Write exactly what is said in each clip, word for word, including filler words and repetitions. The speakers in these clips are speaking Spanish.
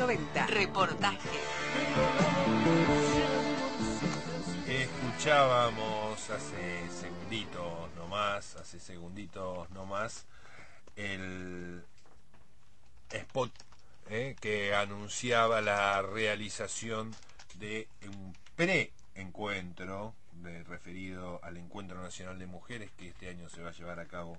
noventa. Reportaje. Escuchábamos hace segunditos nomás, hace segunditos nomás, el spot eh, que anunciaba la realización de un pre-encuentro de, referido al Encuentro Nacional de Mujeres que este año se va a llevar a cabo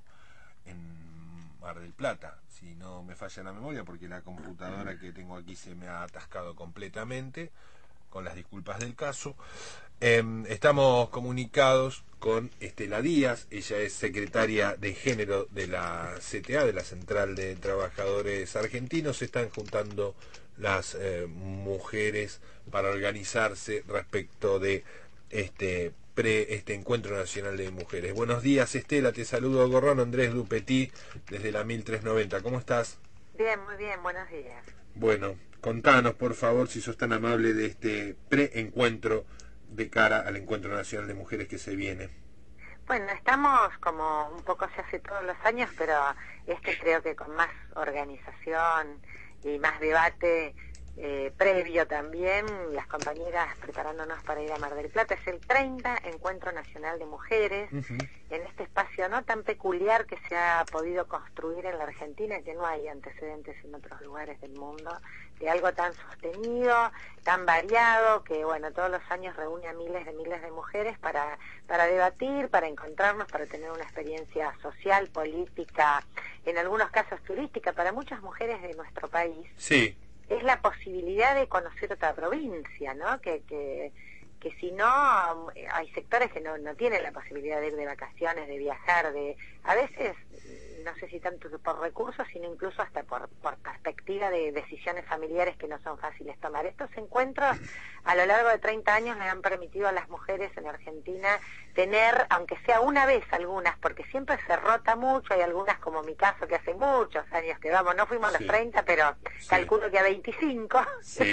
en Mar del Plata, si no me falla la memoria, porque la computadora que tengo aquí se me ha atascado completamente, con las disculpas del caso. Eh, estamos comunicados con Estela Díaz, ella es secretaria de Género de la C T A, de la Central de Trabajadores Argentinos. Se están juntando las eh, mujeres para organizarse respecto de este pre este Encuentro Nacional de Mujeres. Buenos días, Estela, te saludo Gorrón, Andrés Dupetí, desde la mil trescientos noventa. ¿Cómo estás? Bien, muy bien, buenos días. Bueno, contanos, por favor, si sos tan amable, de este pre-encuentro de cara al Encuentro Nacional de Mujeres que se viene. Bueno, estamos como un poco se hace todos los años, pero este creo que con más organización y más debate eh, previo también, las compañeras preparándonos para ir a Mar del Plata. Es el treinta Encuentro Nacional de Mujeres, uh-huh. en este espacio no tan peculiar que se ha podido construir en la Argentina, que no hay antecedentes en otros lugares del mundo, de algo tan sostenido, tan variado, que bueno, todos los años reúne a miles de miles de mujeres para, para debatir, para encontrarnos, para tener una experiencia social, política, en algunos casos turística, para muchas mujeres de nuestro país. Sí. Es la posibilidad de conocer otra provincia, ¿no? Que, que, que si no, hay sectores que no, no tienen la posibilidad de ir de vacaciones, de viajar, de a veces, no sé si tanto por recursos, sino incluso hasta por, por perspectiva de decisiones familiares que no son fáciles tomar. Estos encuentros a lo largo de treinta años le han permitido a las mujeres en Argentina tener, aunque sea una vez algunas, porque siempre se rota mucho, hay algunas como mi caso que hace muchos años que vamos, no fuimos a sí. los treinta, pero sí. calculo que a veinticinco.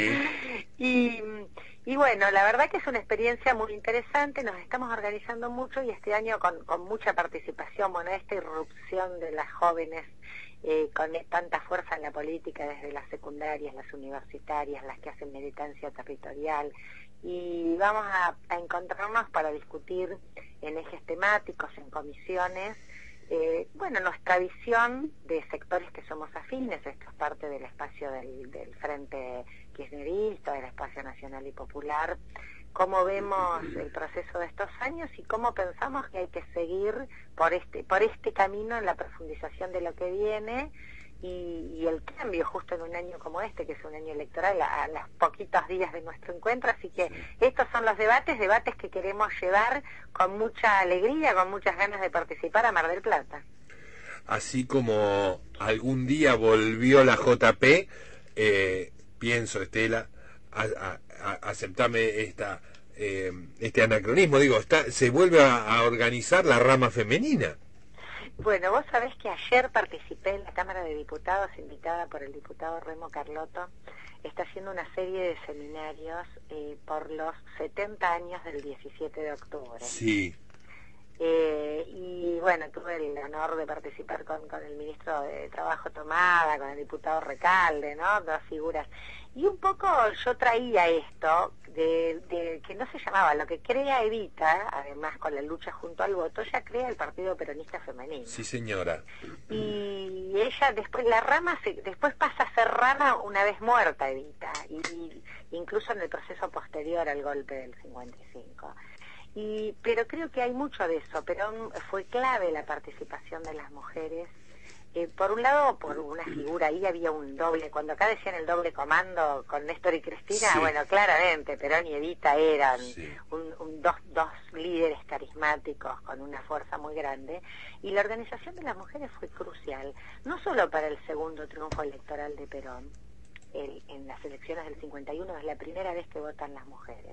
Sí. y... Y bueno, la verdad que es una experiencia muy interesante, nos estamos organizando mucho y este año con, con mucha participación, bueno, esta irrupción de las jóvenes eh, con tanta fuerza en la política, desde las secundarias, las universitarias, las que hacen militancia territorial, y vamos a, a encontrarnos para discutir en ejes temáticos, en comisiones, eh, bueno, nuestra visión de sectores que somos afines. Esto es parte del espacio del, del Frente Kirchnerista, del Espacio Nacional y Popular, cómo vemos el proceso de estos años y cómo pensamos que hay que seguir por este, por este camino en la profundización de lo que viene y, y el cambio justo en un año como este, que es un año electoral, a, a los poquitos días de nuestro encuentro. Así que estos son los debates, debates que queremos llevar con mucha alegría, con muchas ganas de participar a Mar del Plata. Así como algún día volvió la J P, eh, pienso, Estela, a, a, a aceptame esta eh, este anacronismo, digo, está, se vuelve a, a organizar la rama femenina. Bueno, vos sabés que ayer participé en la Cámara de Diputados, invitada por el diputado Remo Carlotto. Está haciendo una serie de seminarios eh, por los setenta años del diecisiete de octubre. Sí. Eh, y bueno, tuve el honor de participar con, con el ministro de Trabajo Tomada, con el diputado Recalde, ¿no? Dos figuras. Y un poco yo traía esto de, de que no se llamaba lo que crea Evita, además con la lucha junto al voto, ella crea el Partido Peronista Femenino. Sí, señora. Y ella después, la rama se, después pasa a ser rama una vez muerta Evita, y, y incluso en el proceso posterior al golpe del cincuenta y cinco. Y, pero creo que hay mucho de eso. Perón fue clave la participación de las mujeres. Eh, por un lado, por una figura, ahí había un doble, cuando acá decían el doble comando con Néstor y Cristina, sí. Bueno, claramente Perón y Evita eran sí. un, un, dos, dos líderes carismáticos con una fuerza muy grande, y la organización de las mujeres fue crucial, no solo para el segundo triunfo electoral de Perón, el, en las elecciones del cincuenta y uno es la primera vez que votan las mujeres,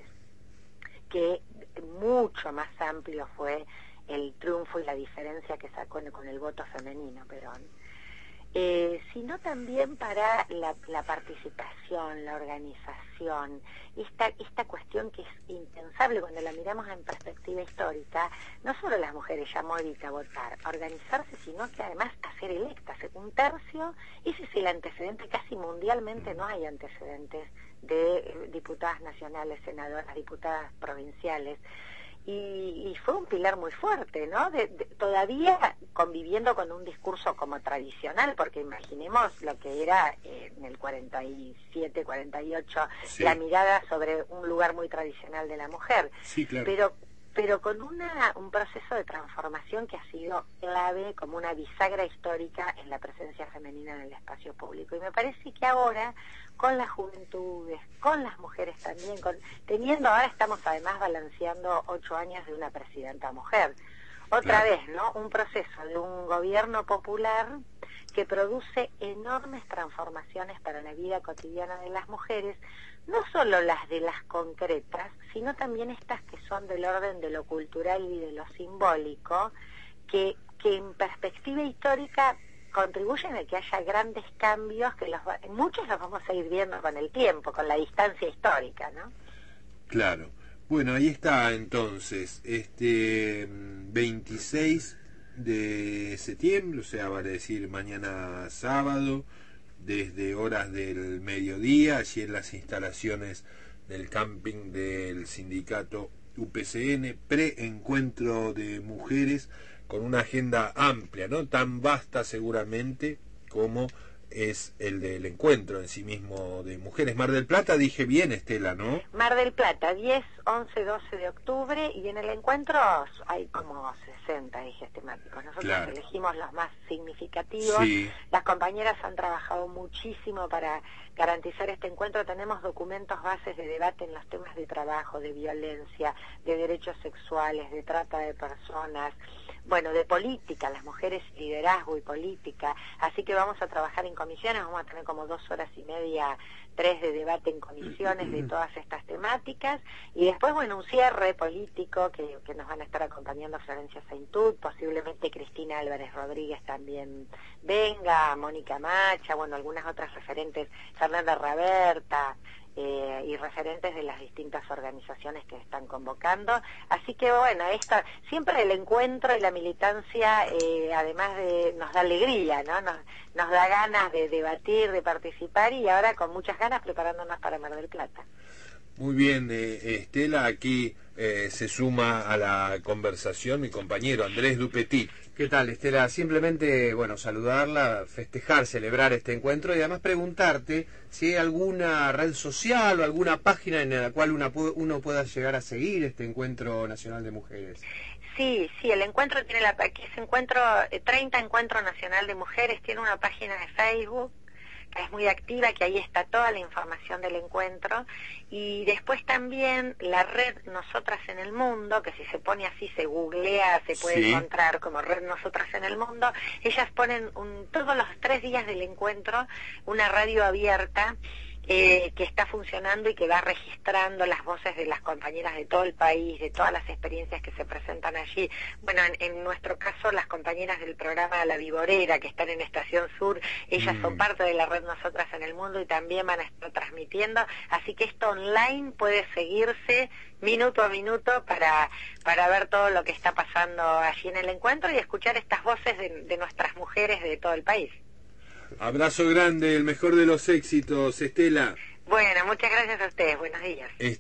que mucho más amplio fue el triunfo y la diferencia que sacó con el voto femenino Perón. eh, sino también para la, la participación, la organización, esta, esta cuestión que es impensable cuando la miramos en perspectiva histórica, no solo las mujeres llamó ahorita a votar, a organizarse, sino que además a ser electas, un tercio, ese es el antecedente, casi mundialmente no hay antecedentes de eh, diputadas nacionales, senadoras, diputadas provinciales. Y, y fue un pilar muy fuerte, ¿no? De, de, todavía conviviendo con un discurso como tradicional, porque imaginemos lo que era eh, en el cuarenta y siete, cuarenta y ocho, sí, la mirada sobre un lugar muy tradicional de la mujer. Sí, claro. Pero pero con una, un proceso de transformación que ha sido clave, como una bisagra histórica en la presencia femenina en el espacio público. Y me parece que ahora, con las juventudes, con las mujeres también, con, teniendo ahora estamos además balanceando ocho años de una presidenta mujer. Otra claro. vez, ¿no? Un proceso de un gobierno popular que produce enormes transformaciones para la vida cotidiana de las mujeres, no solo las de las concretas, sino también estas que son del orden de lo cultural y de lo simbólico, que, que en perspectiva histórica contribuyen a que haya grandes cambios, que los, muchos los vamos a ir viendo con el tiempo, con la distancia histórica, ¿no? Claro. Bueno, ahí está entonces, este veintiséis de septiembre, o sea, vale decir mañana sábado, desde horas del mediodía, allí en las instalaciones del camping del sindicato U P C N, preencuentro de mujeres con una agenda amplia, ¿no? Tan vasta seguramente como es el del encuentro en sí mismo de mujeres. Mar del Plata, dije bien, Estela, ¿no? Mar del Plata, diez, once, doce de octubre, y en el encuentro hay como sesenta ejes temáticos. Nosotros claro. elegimos los más significativos. Sí. Las compañeras han trabajado muchísimo para garantizar este encuentro. Tenemos documentos bases de debate en los temas de trabajo, de violencia, de derechos sexuales, de trata de personas, bueno, de política, las mujeres, liderazgo y política. Así que vamos a trabajar en comisiones, vamos a tener como dos horas y media, tres de debate en comisiones de todas estas temáticas, y después, bueno, un cierre político que, que nos van a estar acompañando Florencia Saintud, posiblemente Cristina Álvarez Rodríguez también venga, Mónica Macha, bueno, algunas otras referentes, Fernanda Raberta, Eh, y referentes de las distintas organizaciones que están convocando. Así que bueno, esto, siempre el encuentro y la militancia, eh, además de, nos da alegría, ¿no? Nos, nos da ganas de debatir, de participar, y ahora con muchas ganas preparándonos para Mar del Plata. Muy bien, eh, Estela, aquí eh, se suma a la conversación mi compañero Andrés Dupetit. ¿Qué tal, Estela? Simplemente, bueno, saludarla, festejar, celebrar este encuentro y además preguntarte si hay alguna red social o alguna página en la cual una, uno pueda llegar a seguir este Encuentro Nacional de Mujeres. Sí, sí, el encuentro tiene la, que es encuentro, treinta Encuentro Nacional de Mujeres, tiene una página de Facebook que es muy activa, que ahí está toda la información del encuentro, y después también la red Nosotras en el Mundo, que si se pone así, se googlea, se puede sí. encontrar como red Nosotras en el Mundo. Ellas ponen un, todos los tres días del encuentro una radio abierta, Eh, que está funcionando y que va registrando las voces de las compañeras de todo el país, de todas las experiencias que se presentan allí. Bueno, en, en nuestro caso, las compañeras del programa La Viborera, que están en Estación Sur, ellas mm. son parte de la red Nosotras en el Mundo y también van a estar transmitiendo, así que esto online puede seguirse minuto a minuto para, para ver todo lo que está pasando allí en el encuentro y escuchar estas voces de, de nuestras mujeres de todo el país. Abrazo grande, el mejor de los éxitos, Estela. Bueno, muchas gracias a ustedes, buenos días.